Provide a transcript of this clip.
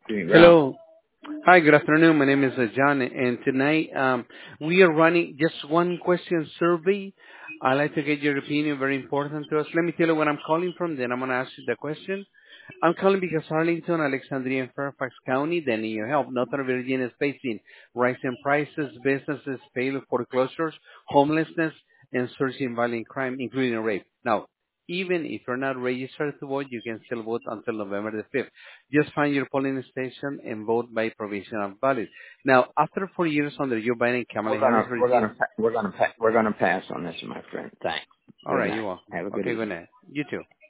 Jimmy Brown. Hello. Hi, good afternoon. My name is John, and tonight we are running just one question survey. I'd like to get your opinion, very important to us. Let me tell you where I'm calling from, then I'm going to ask you the question. I'm calling because Arlington, Alexandria, and Fairfax County, they need your help. Northern Virginia is facing rising prices, businesses fail foreclosures, homelessness, and surging violent crime, including rape. Now, even if you're not registered to vote, you can still vote until November the 5th. Just find your polling station and vote by provisional ballot. Now, after 4 years under Joe Biden and Kamala We're Harris gonna we're regime, gonna pa- we're gonna pa- we're gonna pass on this, my friend. Thanks. all Good right, you're night. welcome. Have a good Okay, good evening. night. You too.